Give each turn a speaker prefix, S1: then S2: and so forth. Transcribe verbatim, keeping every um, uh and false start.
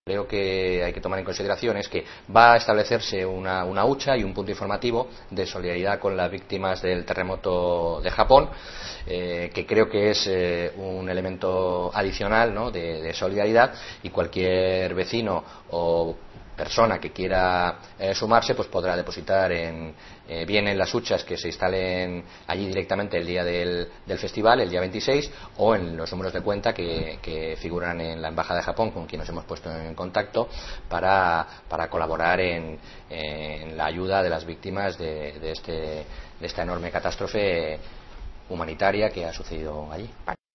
S1: creo que hay que tomar en consideración es que va a establecerse una, una hucha y un punto informativo de solidaridad con las víctimas del terremoto de Japón, eh, que creo que es eh, un elemento adicional, ¿no?, de, de solidaridad, y cualquier vecino o persona que quiera eh, sumarse pues podrá depositar en, eh, bien en las huchas que se instalen allí directamente el día del, del festival, el día veintiséis, o en los números de cuenta que, que figuran en la Embajada de Japón, con quien nos hemos puesto en contacto para, para colaborar en, en la ayuda de las víctimas de, de, este, de esta enorme catástrofe humanitaria que ha sucedido allí.